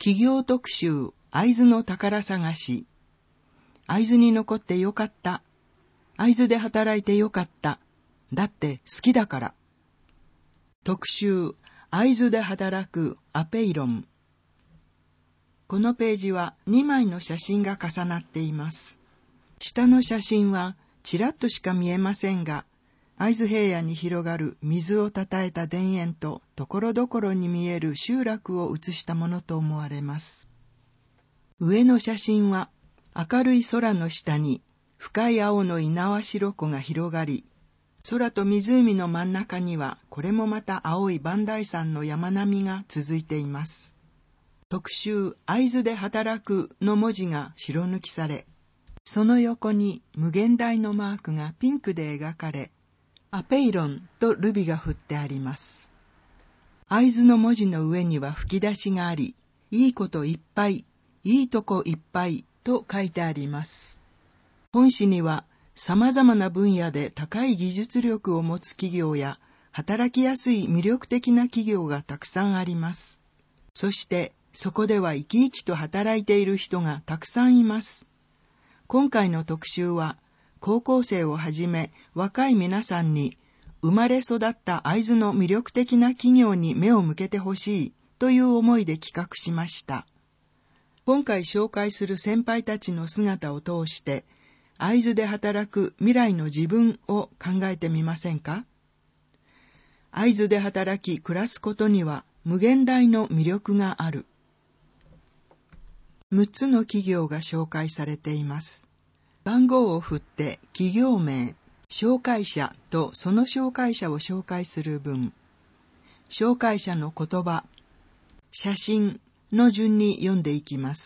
企業特集、会津の宝探し。会津に残ってよかった。会津で働いてよかった。だって好きだから。特集、会津で働くアペイロン。このページは2枚の写真が重なっています。下の写真はちらっとしか見えませんが、会津平野に広がる水をたたえた田園とところどころに見える集落を写したものと思われます。上の写真は明るい空の下に深い青の猪苗代湖が広がり、空と湖の真ん中にはこれもまた青い磐梯山の山並みが続いています。特集会津で働くの文字が白抜きされ、その横に無限大のマークがピンクで描かれ、アペイロンとルビが振ってあります。会津の文字の上には吹き出しがあり、いいこといっぱい、いいとこいっぱいと書いてあります。本誌には様々な分野で高い技術力を持つ企業や働きやすい魅力的な企業がたくさんあります。そしてそこでは生き生きと働いている人がたくさんいます。今回の特集は高校生をはじめ若い皆さんに生まれ育った会津の魅力的な企業に目を向けてほしいという思いで企画しました。今回紹介する先輩たちの姿を通して会津で働く未来の自分を考えてみませんか？会津で働き暮らすことには無限大の魅力がある。6つの企業が紹介されています。番号を振って企業名、紹介者とその紹介者を紹介する文、紹介者の言葉、写真の順に読んでいきます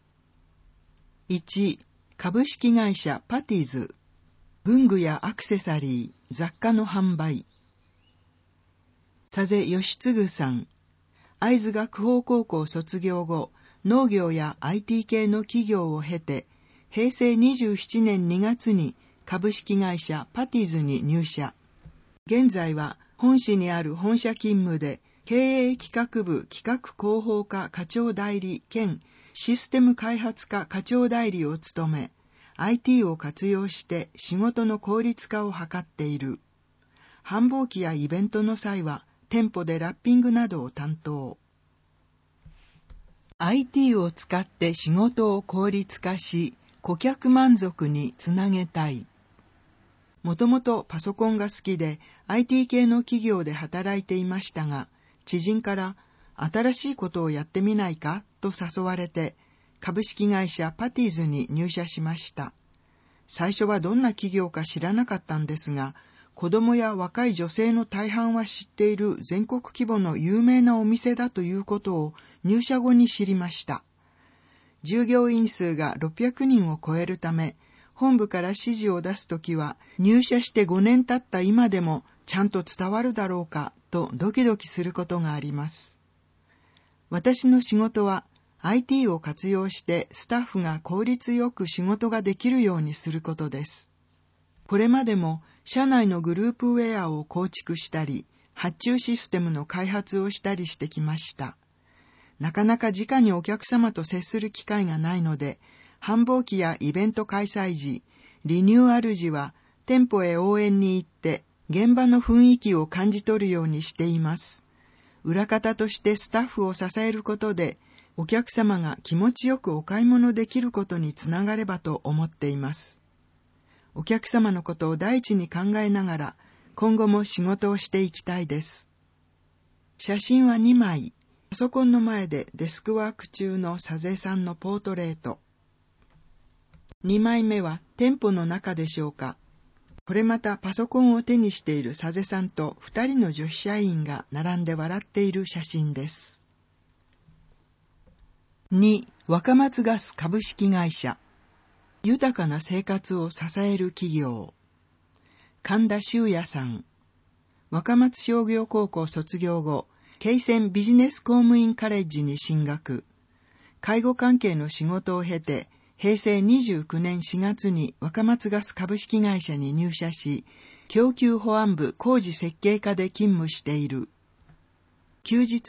。1、株式会社パティズ、文具やアクセサリー、雑貨の販売。佐世義嗣さん、会津学法高校卒業後、農業や IT 系の企業を経て、平成27年2月に株式会社パティズに入社。現在は本市にある本社勤務で、経営企画部企画広報課課長代理兼システム開発課課長代理を務め、IT を活用して仕事の効率化を図っている。繁忙期やイベントの際は、店舗でラッピングなどを担当。IT を使って仕事を効率化し、顧客満足につなげたい。もともとパソコンが好きで IT 系の企業で働いていましたが、知人から新しいことをやってみないかと誘われて、株式会社パティズに入社しました。最初はどんな企業か知らなかったんですが、子供や若い女性の大半は知っている全国規模の有名なお店だということを入社後に知りました。従業員数が600人を超えるため、本部から指示を出すときは入社して5年経った今でもちゃんと伝わるだろうかとドキドキすることがあります。私の仕事は IT を活用してスタッフが効率よく仕事ができるようにすることです。これまでも社内のグループウェアを構築したり、発注システムの開発をしたりしてきました。なかなか直にお客様と接する機会がないので、繁忙期やイベント開催時、リニューアル時は店舗へ応援に行って現場の雰囲気を感じ取るようにしています。裏方としてスタッフを支えることで、お客様が気持ちよくお買い物できることにつながればと思っています。お客様のことを第一に考えながら、今後も仕事をしていきたいです。写真は2枚。パソコンの前でデスクワーク中の佐世さんのポートレート。2枚目は店舗の中でしょうか。これまたパソコンを手にしている佐世さんと2人の女子社員が並んで笑っている写真です。2、若松ガス株式会社。豊かな生活を支える企業。神田修也さん。若松商業高校卒業後、慶泉ビジネス公務員カレッジに進学。介護関係の仕事を経て、平成29年4月に若松ガス株式会社に入社し、供給保安部工事設計課で勤務している。休日は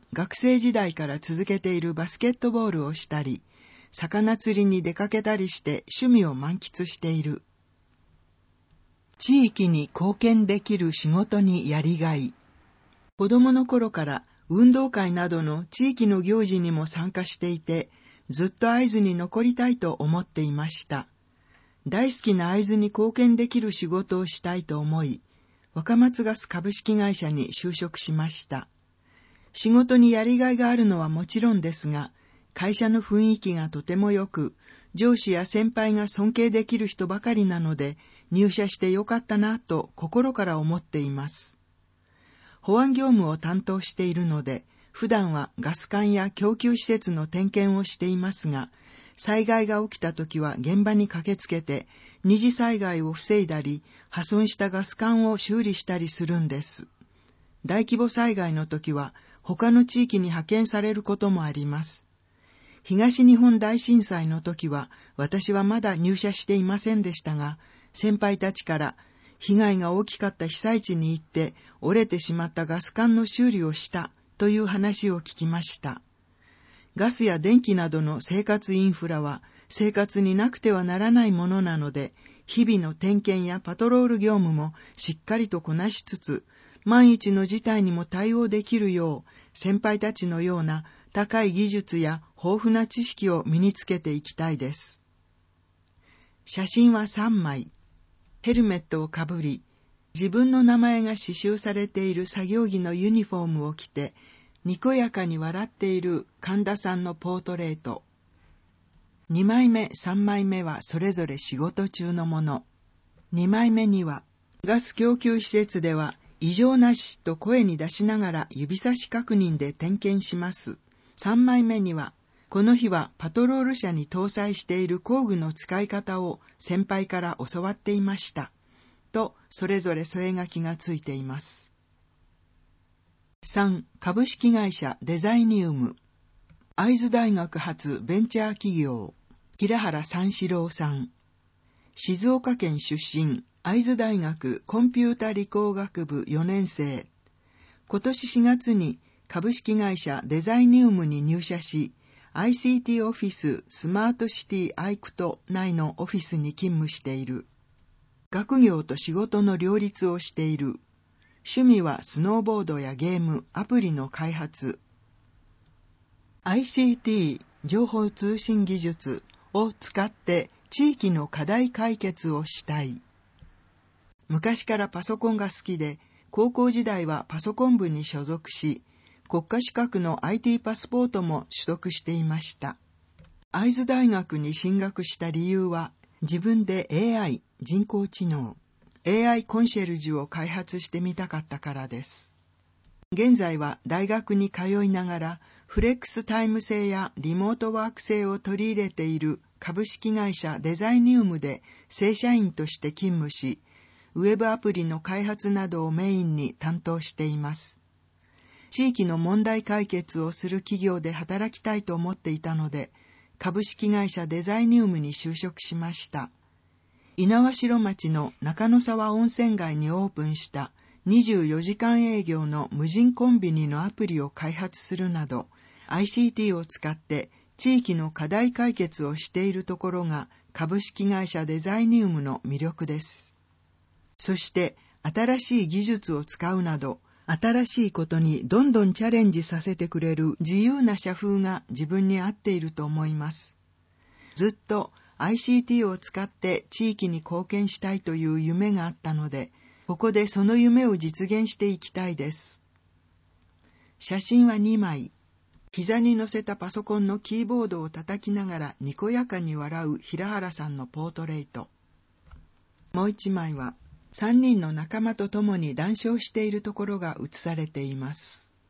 学生時代から続けているバスケットボールをしたり、魚釣りに出かけたりして趣味を満喫している。地域に貢献できる仕事にやりがい。子供の頃から運動会などの地域の行事にも参加していて、ずっと会津に残りたいと思っていました。大好きな会津に貢献できる仕事をしたいと思い、若松ガス株式会社に就職しました。仕事にやりがいがあるのはもちろんですが、会社の雰囲気がとても良く、上司や先輩が尊敬できる人ばかりなので、入社してよかったなと心から思っています。保安業務を担当しているので、普段はガス管や供給施設の点検をしていますが、災害が起きた時は現場に駆けつけて、二次災害を防いだり、破損したガス管を修理したりするんです。大規模災害の時は、他の地域に派遣されることもあります。東日本大震災の時は、私はまだ入社していませんでしたが、先輩たちから、被害が大きかった被災地に行って、折れてしまったガス管の修理をしたという話を聞きました。ガスや電気などの生活インフラは、生活になくてはならないものなので、日々の点検やパトロール業務もしっかりとこなしつつ、万一の事態にも対応できるよう、先輩たちのような高い技術や豊富な知識を身につけていきたいです。写真は3枚。ヘルメットをかぶり、自分の名前が刺繍されている作業着のユニフォームを着て、にこやかに笑っている神田さんのポートレート。2枚目、3枚目はそれぞれ仕事中のもの。2枚目には、ガス供給施設では異常なしと声に出しながら指差し確認で点検します。3枚目には、この日はパトロール車に搭載している工具の使い方を先輩から教わっていました。と、それぞれ添え書きがついています。3. 株式会社デザイニウム。会津大学発ベンチャー企業、平原三四郎さん。静岡県出身、会津大学コンピュータ理工学部4年生。今年4月に株式会社デザイニウムに入社し、ICT オフィススマートシティアイクト内のオフィスに勤務している。学業と仕事の両立をしている。趣味はスノーボードやゲーム、アプリの開発。ICT、情報通信技術を使って地域の課題解決をしたい。昔からパソコンが好きで、高校時代はパソコン部に所属し、国家資格の IT パスポートも取得していました。会津大学に進学した理由は、自分で AI、人工知能、AI コンシェルジュを開発してみたかったからです。現在は大学に通いながら、フレックスタイム制やリモートワーク制を取り入れている株式会社デザイニウムで正社員として勤務し、ウェブアプリの開発などをメインに担当しています。地域の問題解決をする企業で働きたいと思っていたので、株式会社デザイニウムに就職しました。猪苗代町の中野沢温泉街にオープンした24時間営業の無人コンビニのアプリを開発するなど、ICT を使って地域の課題解決をしているところが株式会社デザイニウムの魅力です。そして新しい技術を使うなど、新しいことにどんどんチャレンジさせてくれる自由な社風が自分に合っていると思います。ずっと ICT を使って地域に貢献したいという夢があったので、ここでその夢を実現していきたいです。写真は2枚。膝に乗せたパソコンのキーボードを叩きながらにこやかに笑う平原さんのポートレート。もう1枚は、3人の仲間と共に談笑しているところが写されています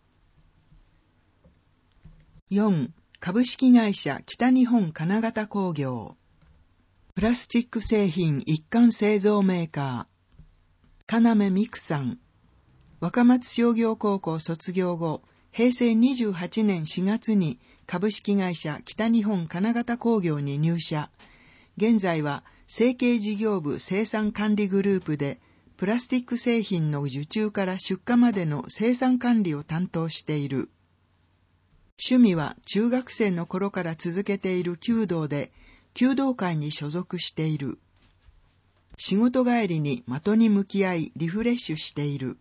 。4. 株式会社北日本金型工業。プラスチック製品一貫製造メーカー。金目美久さん。若松商業高校卒業後、平成28年4月に株式会社北日本金型工業に入社。現在は成形事業部生産管理グループで、プラスチック製品の受注から出荷までの生産管理を担当している。 趣味は中学生の頃から続けている弓道で、弓道会に所属している。仕事帰りに的に向き合いリフレッシュしている。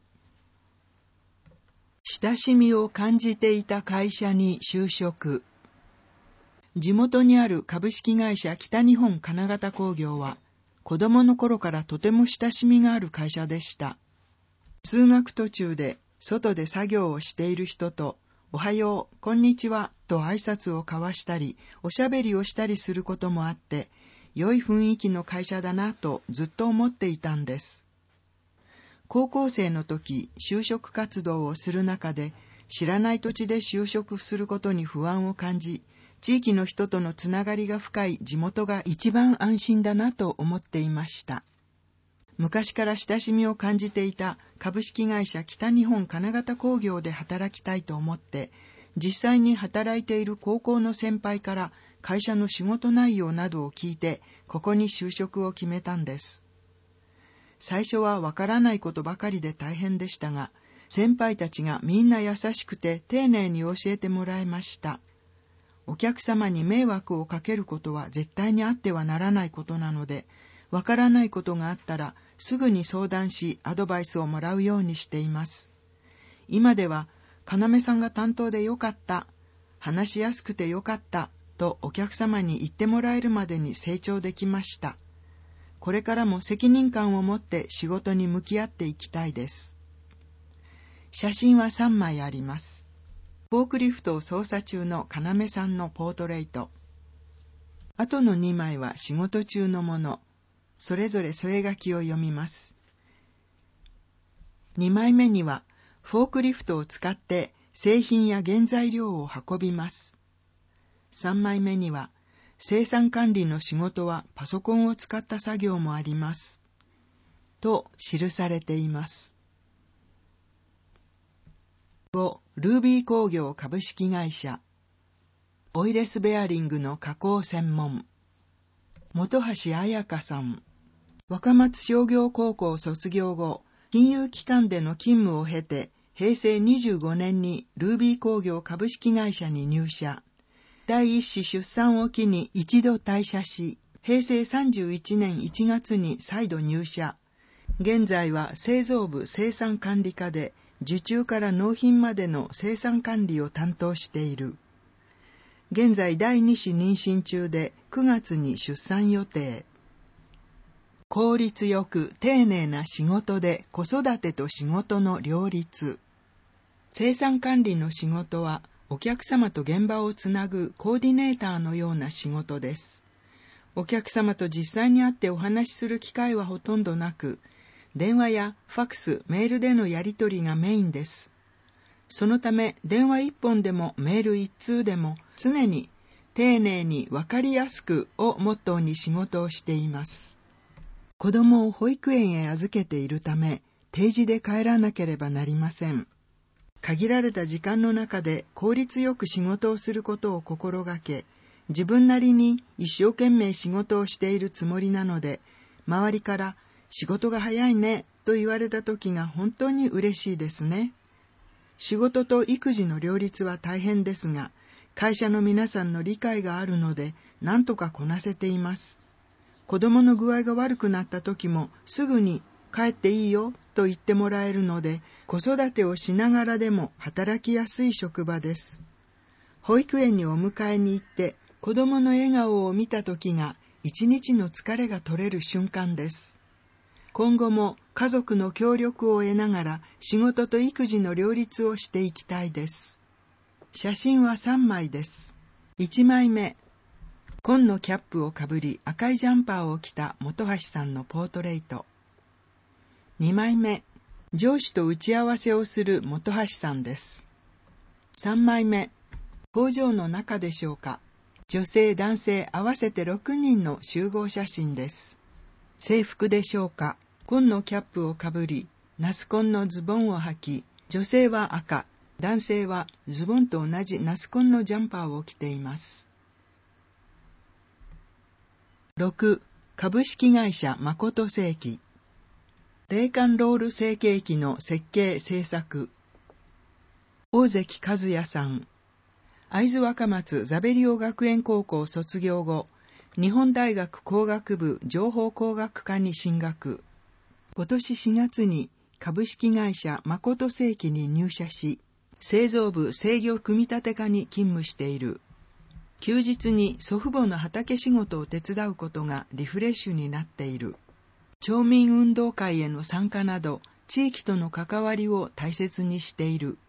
親しみを感じていた会社に就職。地元にある株式会社北日本金型工業は、子供の頃からとても親しみがある会社でした。通学途中で外で作業をしている人と、おはよう、こんにちはと挨拶を交わしたり、おしゃべりをしたりすることもあって、良い雰囲気の会社だなとずっと思っていたんです。高校生の時、就職活動をする中で、知らない土地で就職することに不安を感じ、地域の人とのつながりが深い地元が一番安心だなと思っていました。昔から親しみを感じていた株式会社北日本金型工業で働きたいと思って、実際に働いている高校の先輩から会社の仕事内容などを聞いて、ここに就職を決めたんです。最初はわからないことばかりで大変でしたが、先輩たちがみんな優しくて丁寧に教えてもらいました。お客様に迷惑をかけることは絶対にあってはならないことなので、わからないことがあったらすぐに相談しアドバイスをもらうようにしています。今では、要さんが担当でよかった、話しやすくてよかったとお客様に言ってもらえるまでに成長できました。これからも責任感を持って仕事に向き合っていきたいです。写真は3枚あります。フォークリフトを操作中の要さんのポートレート。あとの2枚は仕事中のもの。それぞれ添え書きを読みます。2枚目には、フォークリフトを使って製品や原材料を運びます。3枚目には、生産管理の仕事はパソコンを使った作業もあります。と記されています。5. ルービー工業株式会社。オイレスベアリングの加工専門。本橋彩香さん。若松商業高校卒業後、金融機関での勤務を経て、平成25年にルービー工業株式会社に入社。第一子出産を機に一度退社し、平成31年1月に再度入社。現在は製造部生産管理課で、受注から納品までの生産管理を担当している。現在第2子妊娠中で9月に出産予定。効率よく丁寧な仕事で子育てと仕事の両立。生産管理の仕事はお客様と現場をつなぐコーディネーターのような仕事です。お客様と実際に会ってお話しする機会はほとんどなく、電話やファクス、メールでのやり取りがメインです。そのため電話一本でもメール一通でも常に丁寧にわかりやすくをモットーに仕事をしています。子供を保育園へ預けているため、定時で帰らなければなりません。限られた時間の中で効率よく仕事をすることを心がけ、自分なりに一生懸命仕事をしているつもりなので、周りから仕事が早いねと言われた時が本当に嬉しいですね。仕事と育児の両立は大変ですが、会社の皆さんの理解があるので、何とかこなせています。子供の具合が悪くなった時もすぐに帰っていいよと言ってもらえるので、子育てをしながらでも働きやすい職場です。保育園にお迎えに行って子供の笑顔を見た時が一日の疲れが取れる瞬間です。今後も家族の協力を得ながら仕事と育児の両立をしていきたいです。写真は3枚です。1枚目。紺のキャップをかぶり赤いジャンパーを着た本橋さんのポートレート。2枚目、上司と打ち合わせをする本橋さんです。3枚目、工場の中でしょうか。女性男性合わせて6人の集合写真です。制服でしょうか。紺のキャップをかぶり、ナス紺のズボンを履き、女性は赤、男性はズボンと同じナス紺のジャンパーを着ています。6. 株式会社誠製機。冷感ロール成形機の設計・製作。大関和也さん。 会津若松ザベリオ学園高校卒業後、日本大学工学部情報工学科に進学。今年4月に株式会社誠精機に入社し、製造部制御組立課に勤務している。休日に祖父母の畑仕事を手伝うことがリフレッシュになっている。町民運動会への参加など、地域との関わりを大切にしている。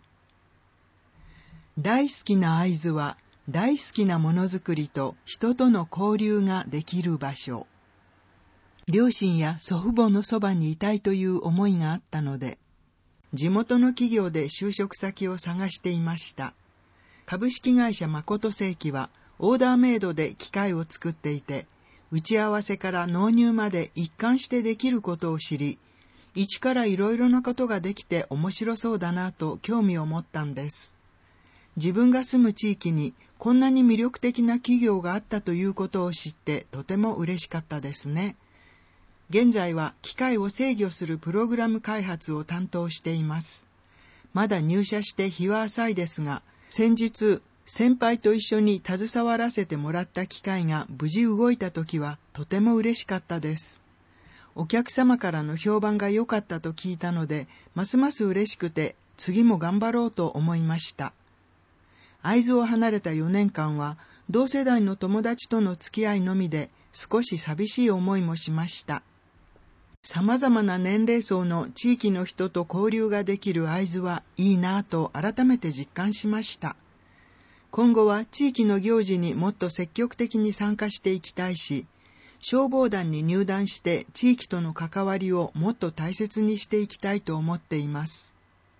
大好きな会津は、大好きなものづくりと人との交流ができる場所。両親や祖父母のそばにいたいという思いがあったので、地元の企業で就職先を探していました。株式会社誠精機はオーダーメイドで機械を作っていて、打ち合わせから納入まで一貫してできることを知り、一からいろいろなことができて面白そうだなと興味を持ったんです。自分が住む地域にこんなに魅力的な企業があったということを知ってとても嬉しかったですね。現在は機械を制御するプログラム開発を担当しています。まだ入社して日は浅いですが、先日先輩と一緒に携わらせてもらった機械が無事動いたときはとても嬉しかったです。お客様からの評判が良かったと聞いたので、ますます嬉しくて次も頑張ろうと思いました。会津を離れた4年間は同世代の友達との付き合いのみで少し寂しい思いもしました。様々な年齢層の地域の人と交流ができる会津はいいなぁと改めて実感しました。今後は地域の行事にもっと積極的に参加していきたいし、消防団に入団して地域との関わりをもっと大切にしていきたいと思っています。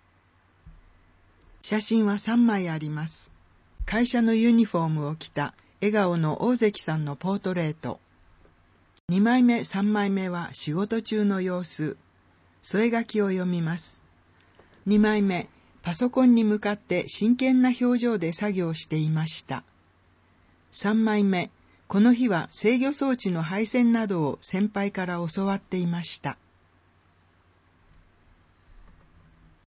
写真は3枚あります。会社のユニフォームを着た笑顔の大関さんのポートレート。2枚目、3枚目は仕事中の様子。添え書きを読みます。2枚目、パソコンに向かって真剣な表情で作業していました。3枚目、この日は制御装置の配線などを先輩から教わっていました。